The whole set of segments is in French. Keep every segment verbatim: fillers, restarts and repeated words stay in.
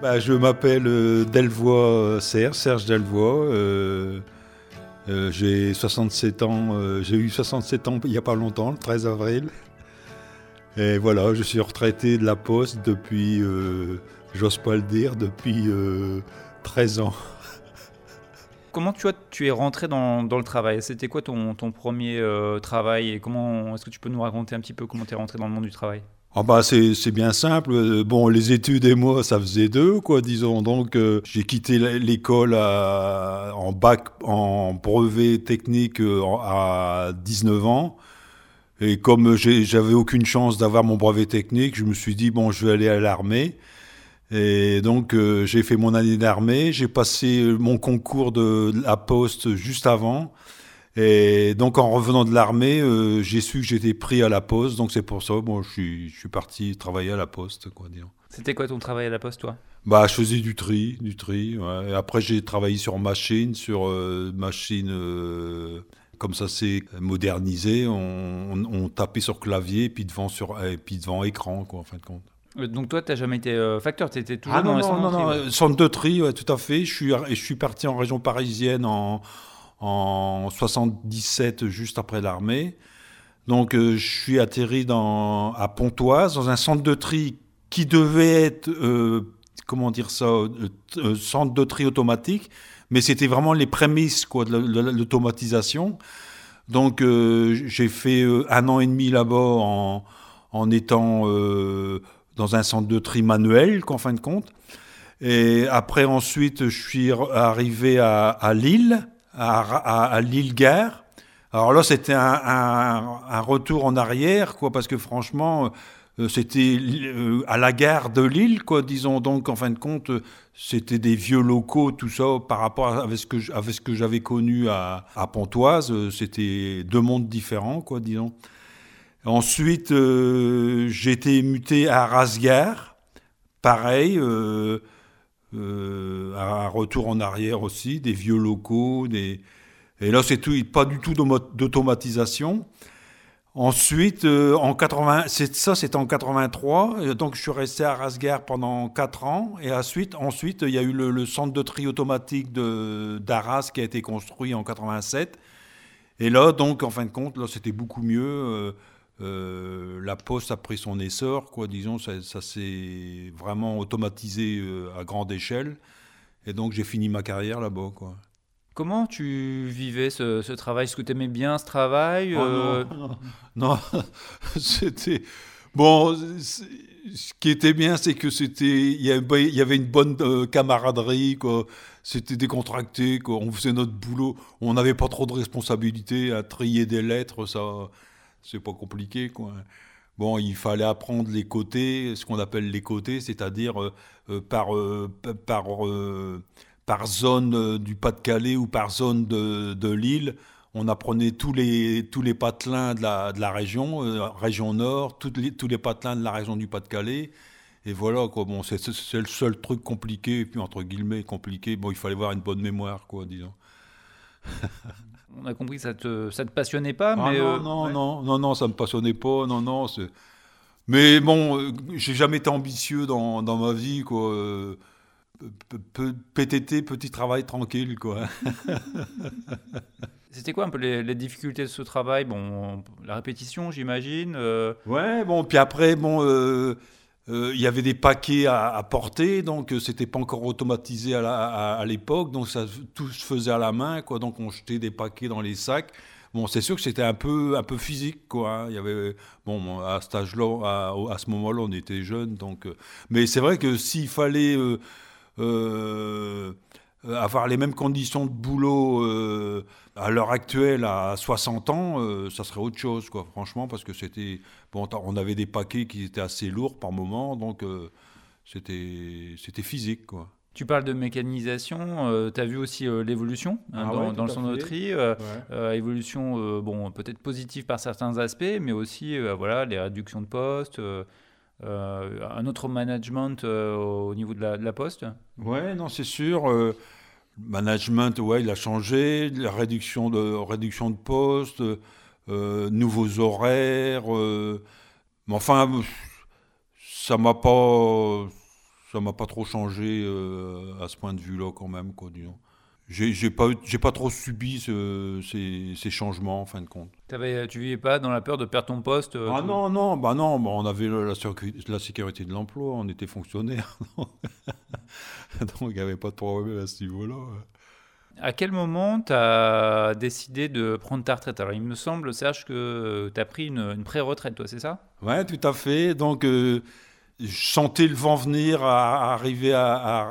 Bah, je m'appelle euh, Delvoye Serge, Serge Delvoye. Euh, euh, j'ai soixante-sept ans. Euh, j'ai eu soixante-sept ans il n'y a pas longtemps, le treize avril. Et voilà, je suis retraité de la Poste depuis, euh, j'ose pas le dire, depuis euh, treize ans. Comment tu, as, tu es rentré dans, dans le travail? C'était quoi ton, ton premier euh, travail et comment, est-ce que tu peux nous raconter un petit peu comment tu es rentré dans le monde du travail? Ah bah c'est, c'est bien simple. Bon, les études et moi, ça faisait deux, quoi, disons. Donc, euh, j'ai quitté l'école à, en bac, en brevet technique euh, à dix-neuf ans. Et comme j'ai, j'avais aucune chance d'avoir mon brevet technique, je me suis dit, bon, je vais aller à l'armée. Et donc, euh, j'ai fait mon année d'armée. J'ai passé mon concours de la Poste juste avant. Et donc, en revenant de l'armée, euh, j'ai su que j'étais pris à la Poste. Donc, c'est pour ça, bon, je suis, je suis parti travailler à la Poste, quoi, disons. C'était quoi ton travail à la Poste, toi? Bah, je faisais du tri, du tri. Ouais. Et après, j'ai travaillé sur machine, sur euh, machine. Euh, comme ça, c'est modernisé. On, on, on tapait sur clavier, puis devant sur, et puis devant écran, quoi, en fin de compte. Euh, Donc toi, tu n'as jamais été euh, facteur, tu étais toujours Ah dans non, les non, centres non, de tri, non, ouais. euh, centre de tri, ouais, tout à fait. Je suis, je suis parti en région parisienne en, en soixante-dix-sept, juste après l'armée. Donc, euh, je suis atterri dans, à Pontoise, dans un centre de tri qui devait être, euh, comment dire ça, euh, euh, centre de tri automatique, mais c'était vraiment les prémices, quoi, de la- de l'automatisation. Donc, euh, j'ai fait euh, un an et demi là-bas en, en étant euh, dans un centre de tri manuel, qu'en fin de compte. Et après, ensuite, je suis arrivé à, à Lille, à, à, à Lille-Gare. Alors là, c'était un, un, un retour en arrière, quoi, parce que franchement, euh, c'était euh, à la gare de Lille, quoi, disons. Donc, en fin de compte, euh, c'était des vieux locaux, tout ça, par rapport à avec ce que, j- avec ce que j'avais connu à, à Pontoise. euh, C'était deux mondes différents, quoi, disons. Ensuite, euh, j'ai été muté à Rasgare, pareil. Euh, euh, un retour en arrière aussi, des vieux locaux, des... et là c'est tout, pas du tout d'automatisation. Ensuite, euh, en quatre-vingts, c'est, ça c'était en quatre-vingt-trois, et donc je suis resté à Rasgare pendant quatre ans, et ensuite, ensuite il y a eu le, le centre de tri automatique de, d'Arras qui a été construit en quatre-vingt-sept, et là donc en fin de compte, là c'était beaucoup mieux. euh, euh, la Poste a pris son essor, quoi, disons, ça, ça s'est vraiment automatisé euh, à grande échelle. Et donc j'ai fini ma carrière là-bas, quoi. Comment tu vivais ce, ce travail? Est-ce que tu aimais bien ce travail? Oh non, euh, non, non, c'était... Bon, c'est- ce qui était bien, c'est que c'était, il y avait, il y avait une bonne euh, camaraderie, quoi. C'était décontracté, quoi. On faisait notre boulot. On n'avait pas trop de responsabilités à trier des lettres, ça, c'est pas compliqué, quoi. Bon, il fallait apprendre les côtés, ce qu'on appelle les côtés, c'est-à-dire euh, euh, par, euh, p- par, euh, par zone euh, du Pas-de-Calais ou par zone de, de l'île. On apprenait tous les, tous les patelins de la, de la région, euh, région nord, toutes les- tous les patelins de la région du Pas-de-Calais. Et voilà, quoi. Bon, c'est, c'est c'est le seul truc compliqué, et puis entre guillemets compliqué. Bon, il fallait avoir une bonne mémoire, quoi, disons. On a compris que ça te, ça te passionnait pas, Ah mais non, euh, non, ouais. non, non, non, ça me passionnait pas, non, non. c'est- Mais bon, euh, j'ai jamais été ambitieux dans, dans ma vie, quoi. Euh, P- P- P T T, petit travail tranquille, quoi. C'était quoi un peu les, les difficultés de ce travail? Bon, la répétition, j'imagine. euh, Ouais, bon, puis après, bon, euh, euh, il y avait des paquets à, à porter, donc euh, c'était pas encore automatisé à, la- à, à l'époque, donc ça tout se faisait à la main, quoi. Donc on jetait des paquets dans les sacs. Bon, c'est sûr que c'était un peu, un peu physique, quoi. Hein. Il y avait, bon, bon, à cet âge-là, à, à ce moment-là, on était jeunes, donc. euh, mais c'est vrai que s'il fallait euh, euh, avoir les mêmes conditions de boulot euh, à l'heure actuelle, à soixante ans, euh, ça serait autre chose, quoi, franchement, parce que c'était. Bon, on avait des paquets qui étaient assez lourds par moment, donc euh, c'était, c'était physique, quoi. Tu parles de mécanisation, tu as vu aussi euh, l'évolution hein, Ah ouais, dans, tout dans le à fait. sonoterie, euh, Ouais. euh, évolution euh, bon, peut-être positive par certains aspects, mais aussi euh, voilà, les réductions de postes, euh, euh, un autre management euh, au niveau de la, de la poste. Ouais, non, c'est sûr. Euh, le management, ouais, il a changé. La réduction de, réduction de postes, euh, nouveaux horaires. Euh, mais enfin, ça m'a pas, ça m'a pas trop changé euh, à ce point de vue-là quand même, quoi, disons. J'ai, j'ai pas, eu- j'ai pas trop subi ce- ces, ces changements en fin de compte. T'avais, tu vivais pas dans la peur de perdre ton poste euh, Ah tout- non, non, bah non, bah on avait le- la, sécu- la sécurité de l'emploi, on était fonctionnaire, donc il n'y avait pas de problème à ce niveau-là. À quel moment tu as décidé de prendre ta retraite? Alors, il me semble, Serge, que tu as pris une, une pré-retraite, toi, c'est ça? Ouais, tout à fait. Donc, euh, je sentais le vent venir à, à arriver à, à-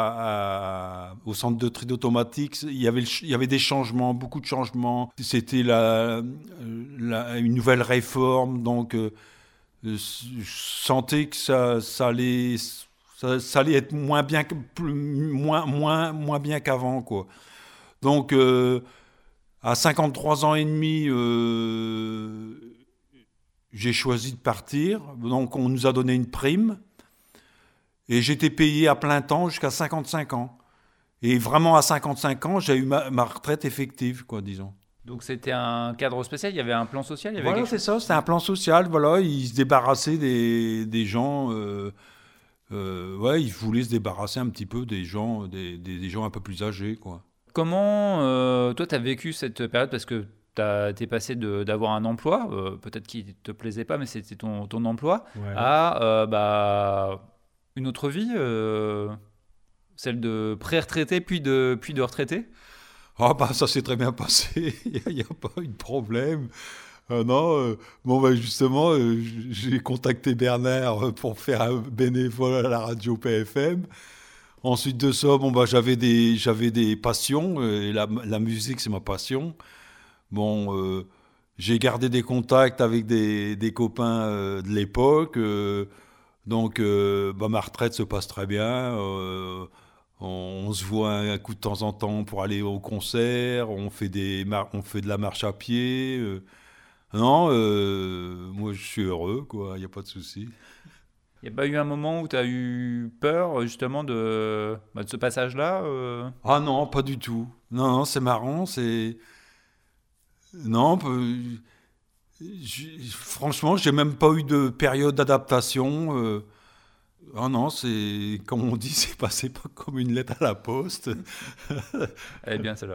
à- à- au centre de tri d'automatique. Il y avait, le ch- il y avait des changements, beaucoup de changements. C'était la, la- une nouvelle réforme. Donc, euh, je sentais que ça, ça allait, ça, ça allait être moins bien, que- plus- moins, moins, moins bien qu'avant, quoi. Donc, euh, à cinquante-trois ans et demi, euh, j'ai choisi de partir. Donc, on nous a donné une prime. Et j'étais payé à plein temps jusqu'à cinquante-cinq ans. Et vraiment, à cinquante-cinq ans, j'ai eu ma, ma retraite effective, quoi, disons. Donc, c'était un cadre spécial, il y avait un plan social, il y avait Voilà, quelque c'est chose. ça. C'était un plan social. Voilà, ils se débarrassaient des, des gens. Euh, euh, ouais, ils voulaient se débarrasser un petit peu des gens, des, des, des gens un peu plus âgés, quoi. Comment, euh, toi, tu as vécu cette période? Parce que tu es passé de- d'avoir un emploi, euh, peut-être qui ne te plaisait pas, mais c'était ton, ton emploi, Ouais. à euh, bah, une autre vie, euh, celle de pré-retraité puis de, puis de retraité. Ah bah ça s'est très bien passé, il n'y a, a pas eu de problème. Euh, non, euh, bon bah justement, euh, j- j'ai contacté Bernard euh, pour faire un bénévole à la radio P F M. Ensuite de ça, bon bah j'avais des j'avais des passions euh, et la, la musique c'est ma passion. Bon, euh, j'ai gardé des contacts avec des, des copains euh, de l'époque. Euh, donc euh, bah, ma retraite se passe très bien. Euh, on, on se voit un coup de temps en temps pour aller au concert. On fait des mar- on fait de la marche à pied. Euh, non, euh, moi je suis heureux quoi. Il n'y a pas de souci. Il n'y a pas eu un moment où tu as eu peur justement de, bah, de ce passage-là euh Ah non, pas du tout. Non, non, c'est marrant. C'est non. peu- j'ai- Franchement, j'ai même pas eu de période d'adaptation. Euh, ah non, c'est comme on dit, c'est passé pas comme une lettre à la poste. Elle est bien celle-là.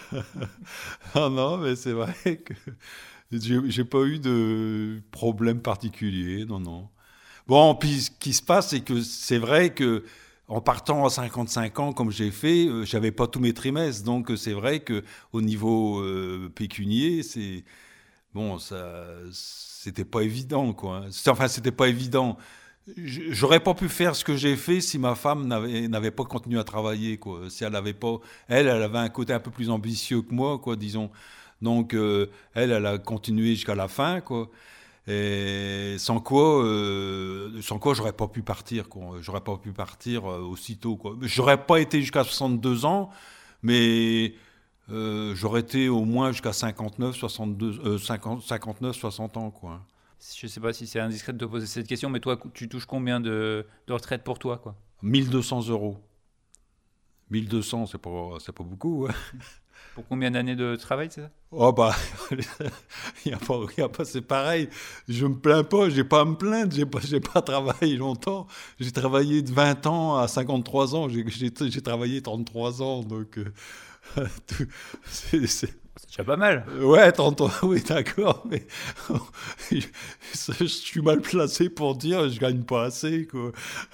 Ah non, mais c'est vrai que j'ai j'ai pas eu de problème particulier. Non, non. Bon, puis ce qui se passe, c'est que c'est vrai que en partant à cinquante-cinq ans, comme j'ai fait, euh, j'avais pas tous mes trimestres. Donc euh, c'est vrai que au niveau euh, pécunier, c'est bon, ça, c'était pas évident, quoi. C'est- Enfin, c'était pas évident. J- J'aurais pas pu faire ce que j'ai fait si ma femme n'avait n'avait pas continué à travailler, quoi. Si elle avait pas, elle, elle avait un côté un peu plus ambitieux que moi, quoi, disons. Donc, euh, elle, elle a continué jusqu'à la fin, quoi. Et sans quoi, euh, sans quoi, j'aurais pas pu partir, quoi. J'aurais pas pu partir euh, aussitôt, quoi. J'aurais pas été jusqu'à soixante-deux ans, mais euh, j'aurais été au moins jusqu'à cinquante-neuf, soixante-deux, euh, cinquante, cinquante-neuf, soixante ans, quoi. Je sais pas si c'est indiscret de te poser cette question, mais toi, tu touches combien de, de retraite pour toi, quoi? mille deux cents euros. mille deux cents, c'est pas, c'est pas beaucoup, hein. Pour combien d'années de travail, c'est ça? Oh bah, il y a pas, y a pas, c'est pareil. Je me plains pas, j'ai pas à me plaindre, j'ai pas, j'ai pas travaillé longtemps. J'ai travaillé de vingt ans à cinquante-trois ans, j'ai, j'ai, j'ai travaillé trente-trois ans, donc euh, tout- c'est, c'est- C'est déjà pas mal. ouais, trente-trois, oui, d'accord, mais je, je suis mal placé pour dire je gagne pas assez, quoi.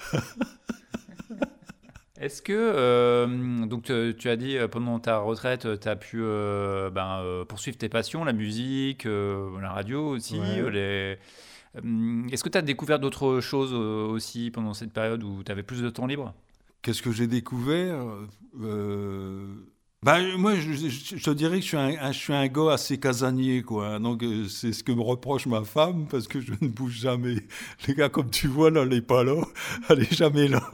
Est-ce que, euh, donc tu, tu as dit euh, pendant ta retraite, tu as pu euh, ben, euh, poursuivre tes passions, la musique, euh, la radio aussi. Ouais. euh, les... Euh, Est-ce que tu as découvert d'autres choses euh, aussi pendant cette période où tu avais plus de temps libre? Qu'est-ce que j'ai découvert? Euh, ben, moi, je, je- je te dirais que je suis un, un- je suis un gars assez casanier, quoi. Donc, euh, c'est ce que me reproche ma femme, parce que je ne bouge jamais. Les gars, comme tu vois, là, elle n'est pas là. Elle n'est jamais là.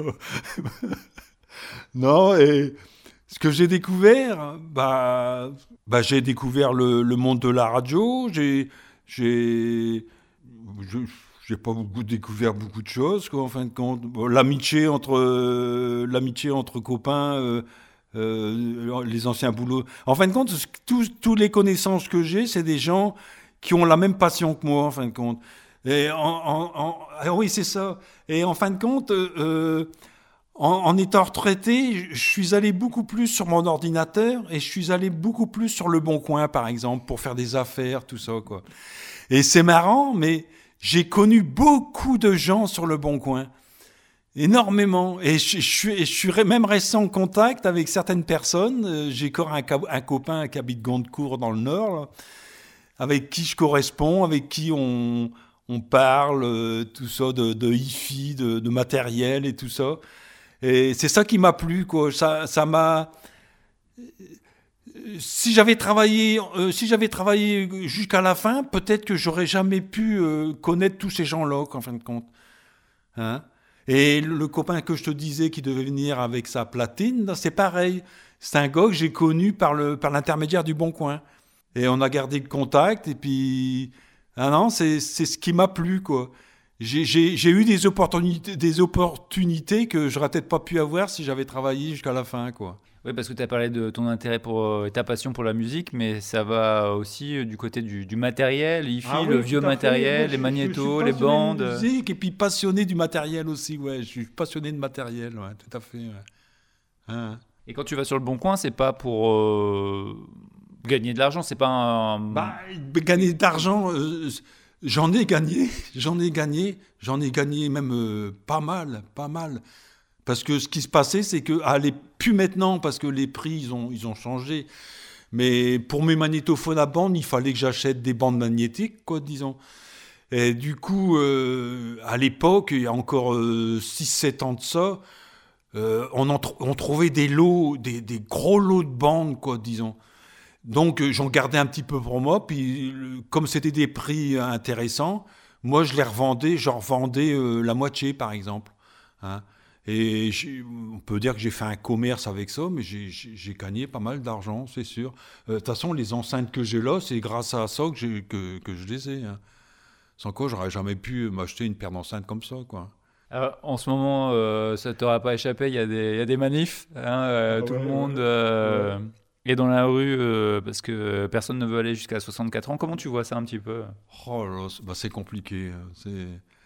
Non, et ce que j'ai découvert, bah, bah, j'ai découvert le, le monde de la radio. J'ai, j'ai, je- j'ai pas beaucoup découvert beaucoup de choses, quoi, en fin de compte. Bon, l'amitié entre, euh, l'amitié entre copains, euh, euh, les anciens boulots. En fin de compte, ce- tous, tous les connaissances que j'ai, c'est des gens qui ont la même passion que moi, en fin de compte. Et en, en- en- ah oui, c'est ça. Et en fin de compte, euh, en, en étant retraité, je suis allé beaucoup plus sur mon ordinateur et je suis allé beaucoup plus sur Le Bon Coin, par exemple, pour faire des affaires, tout ça, quoi. Et c'est marrant, mais j'ai connu beaucoup de gens sur Le Bon Coin. Énormément. Et je, je, suis, je suis même resté en contact avec certaines personnes. J'ai encore un, un copain qui habite Gondecourt dans le Nord, là, avec qui je corresponds, avec qui on, on parle, euh, tout ça, de, de hi-fi, de, de matériel et tout ça. Et c'est ça qui m'a plu, quoi. Ça, ça m'a... Si j'avais travaillé, euh, si j'avais travaillé jusqu'à la fin, peut-être que j'aurais jamais pu euh, connaître tous ces gens-là, en fin de compte. Hein? Et le copain que je te disais qui devait venir avec sa platine, c'est pareil. C'est un gars que j'ai connu par, le, par l'intermédiaire du Bon Coin. Et on a gardé le contact, et puis... Ah non, c'est, c'est ce qui m'a plu, quoi. J'ai, j'ai, j'ai eu des opportunités, des opportunités que j'aurais peut-être pas pu avoir si j'avais travaillé jusqu'à la fin, quoi. Oui, parce que tu as parlé de ton intérêt pour, euh, et ta passion pour la musique, mais ça va aussi euh, du côté du, du matériel, l'hi-fi, ah le oui, vieux matériel, moi, les magnétos, les bandes. De musique, et puis passionné du matériel aussi, ouais. Je suis passionné de matériel, ouais, tout à fait. Ouais. Hein. Et quand tu vas sur Le Bon Coin, c'est pas pour euh, gagner de l'argent, c'est pas un... Bah, gagner d'argent, euh, j'en ai gagné, j'en ai gagné, j'en ai gagné même euh, pas mal, pas mal. Parce que ce qui se passait, c'est que, allez, plus maintenant, parce que les prix, ils ont, ils ont changé. Mais pour mes magnétophones à bande, il fallait que j'achète des bandes magnétiques, quoi, disons. Et du coup, euh, à l'époque, il y a encore euh, six sept ans de ça, euh, on, en tr- on trouvait des lots, des, des gros lots de bandes, quoi, disons. Donc, euh, j'en gardais un petit peu pour moi. Puis, euh, comme c'était des prix intéressants, moi, je les revendais, j'en revendais euh, la moitié, par exemple. Hein. Et on peut dire que j'ai fait un commerce avec ça, mais j'ai, j'ai, j'ai gagné pas mal d'argent, c'est sûr. De euh, toute façon, les enceintes que j'ai là, c'est grâce à ça que, j'ai, que, que je les ai. Hein. Sans quoi, j'aurais jamais pu m'acheter une paire d'enceintes comme ça, quoi. Alors, en ce moment, euh, ça ne t'aura pas échappé, il y a des, il y a des manifs. Hein, euh, ah tout ouais, le monde euh, ouais. est dans la rue euh, parce que personne ne veut aller jusqu'à soixante-quatre ans. Comment tu vois ça un petit peu ? Oh là, c'est, bah, c'est compliqué. C'est...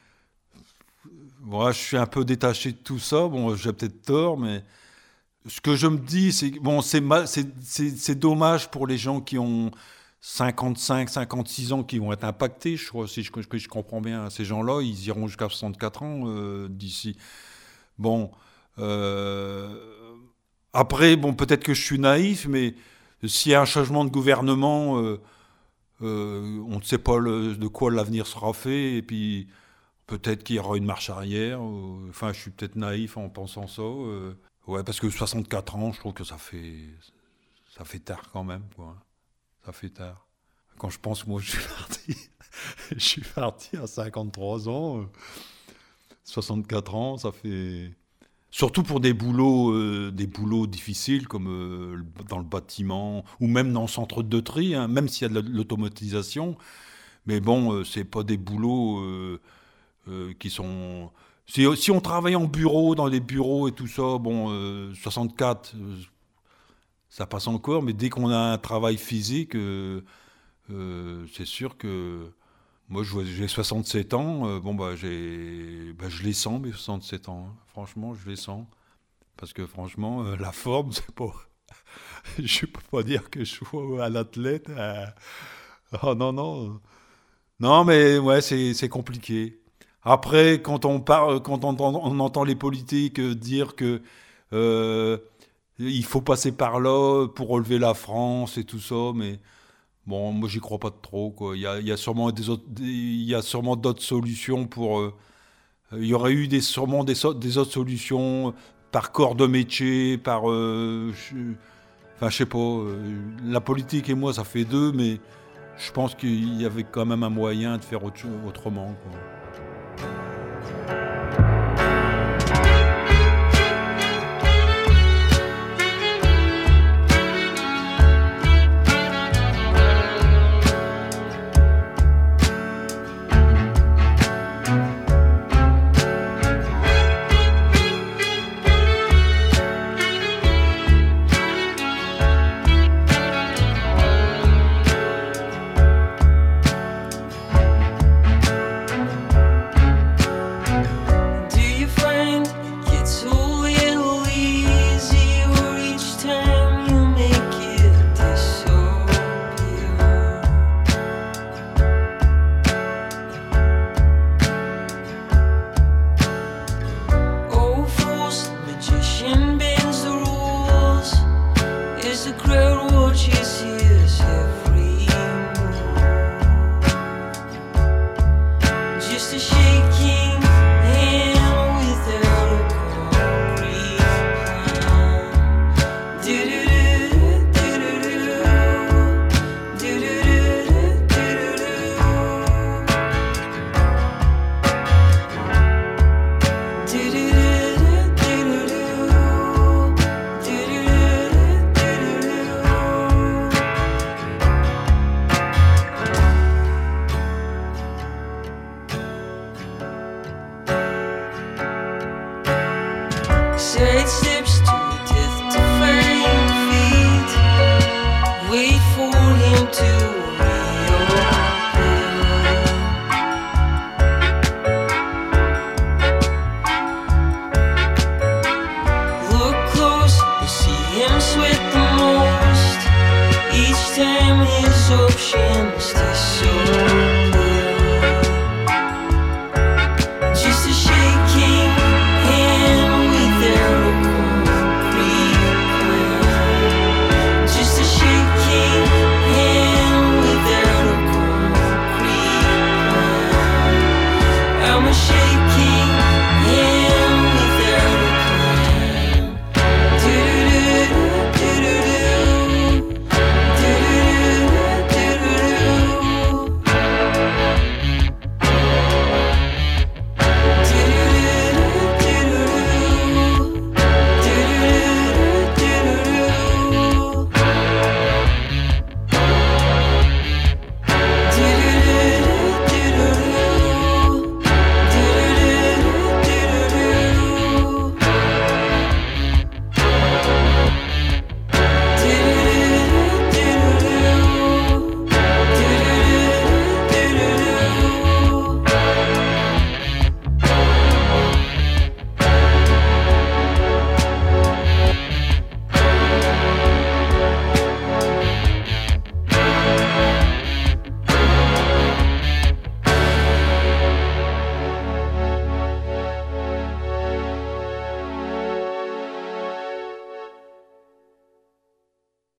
Moi, je suis un peu détaché de tout ça. Bon, j'ai peut-être tort, mais ce que je me dis, c'est que bon, c'est, mal, c'est, c'est, c'est dommage pour les gens qui ont cinquante-cinq, cinquante-six ans qui vont être impactés. Je crois, si je, que je comprends bien, ces gens-là, ils iront jusqu'à soixante-quatre ans euh, d'ici. Bon, euh, après, bon, peut-être que je suis naïf, mais s'il y a un changement de gouvernement, euh, euh, on ne sait pas le, de quoi l'avenir sera fait, et puis. Peut-être qu'il y aura une marche arrière. Ou... Enfin, je suis peut-être naïf en pensant ça. Euh... Ouais, parce que soixante-quatre ans, je trouve que ça fait, ça fait tard quand même, quoi. Ça fait tard. Quand je pense, moi, je suis parti, je suis parti à cinquante-trois ans. Euh... soixante-quatre ans, ça fait. Surtout pour des boulots, euh, des boulots difficiles comme euh, dans le bâtiment ou même dans le centre de tri, hein, même s'il y a de l'automatisation. Mais bon, euh, c'est pas des boulots. Euh... Euh, qui sont... Si, si on travaille en bureau, dans les bureaux et tout ça, bon, euh, soixante-quatre, euh, ça passe encore, mais dès qu'on a un travail physique, euh, euh, c'est sûr que... Moi, j'ai soixante-sept ans, euh, bon, bah, j'ai, bah, je les sens, mes soixante-sept ans. Hein. Franchement, je les sens. Parce que, franchement, euh, la forme, c'est pas... je peux pas dire que je sois un athlète. Euh... Oh non, non. Non, mais ouais, c'est, c'est compliqué. Après, quand on, parle, quand on, entend, on entend les politiques dire que euh, il faut passer par là pour relever la France et tout ça, mais bon, moi j'y crois pas trop, quoi. Il y a, il y a sûrement des autres, des, il y a sûrement d'autres solutions pour. Euh, il y aurait eu des, sûrement des, des autres solutions par corps de métier, par. Euh, je, enfin, je sais pas. Euh, la politique et moi, ça fait deux, mais je pense qu'il y avait quand même un moyen de faire autre, autrement, quoi. to shake it.